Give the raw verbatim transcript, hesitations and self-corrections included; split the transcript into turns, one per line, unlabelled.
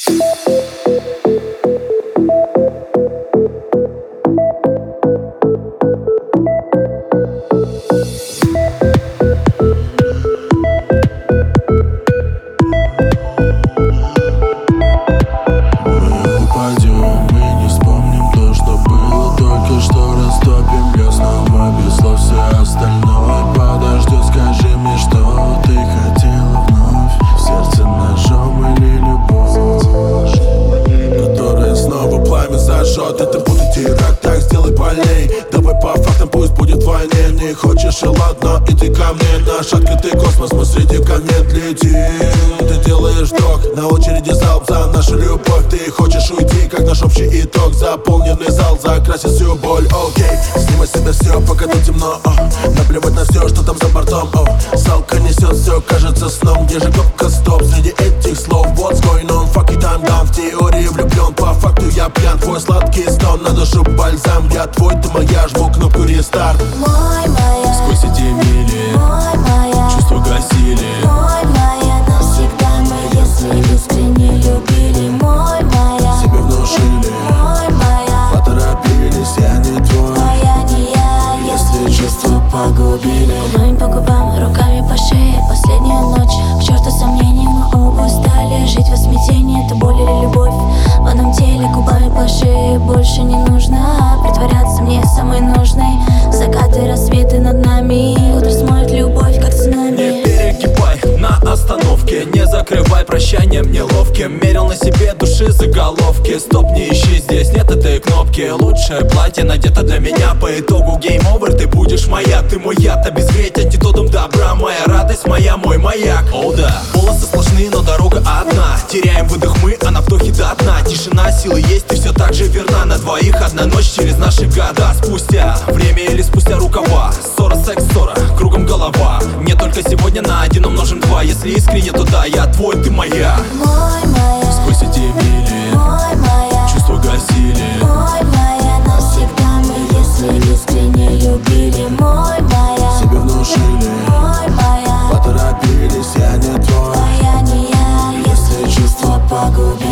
Это будет теракт, так сделай больней. Давай по фактам, пусть будет войне. Не хочешь, и ладно, иди ко мне. Наш открытый космос, мы среди комет летим. Ты делаешь вдох, на очереди залп за нашу любовь. Ты хочешь уйти, как наш общий итог. Заполненный зал закрасит всю боль. Окей, снимай с себя все, пока тут темно. О, наплевать на все, что там за бортом. О, салка несет, все кажется сном. Где же кнопка стоп среди этих слов? What's going on? Fuck it, I'm down. В теории влюблен, по факту я пьян. Твой сладкий стон, на душу бальзам. Я твой, ты моя, жму кнопку рестарт.
Мой, моя,
сквозь эти мили,
мой, моя,
чувства гасили.
мой, моя, навсегда мы, если искренне любили. Мой, моя,
Себе внушили,
мой, моя,
поторопились, я не твой.
твоя не я,
Если чувства погубили.
ладонь по губам, руками по шее. Последняя ночь, к черту сомнений, мы оба устали жить во смятении. Это боль или любовь в одном теле, губами по шее. Больше не нужно притворяться мне самой нужной. Закаты, рассветы над нами, утро смоет любовь, как цунами.
Не перегибай на остановке, не закрывай прощанием неловким. Мерил на себе души заголовки. Стоп, не ищи здесь, нет этой кнопки. Лучшее платье надето для меня. По итогу гейм овер, ты будешь моя. Ты мой яд, обезвредь антидотом добра. Моя радость, моя, мой маяк. О да, волосы сплошные, но дорога одна. Теряем выдох мы, а на вдохе до дна. Тишина, силы есть, ты все так же верна. На двоих одна ночь через наши года. Спустя время или спустя рукава. Ссора, секс, ссора, кругом голова. Не только сегодня на один умножим два. Если искренне, то да, я твой, ты моя.
Мой, моя,
Сквозь эти мили,
мой, моя,
чувства гасили.
мой, моя, навсегда мы, если искренне любили. Мой, моя,
Себе внушили,
мой, моя,
поторопились, я не твой.
твоя не я,
Если чувства
погубили.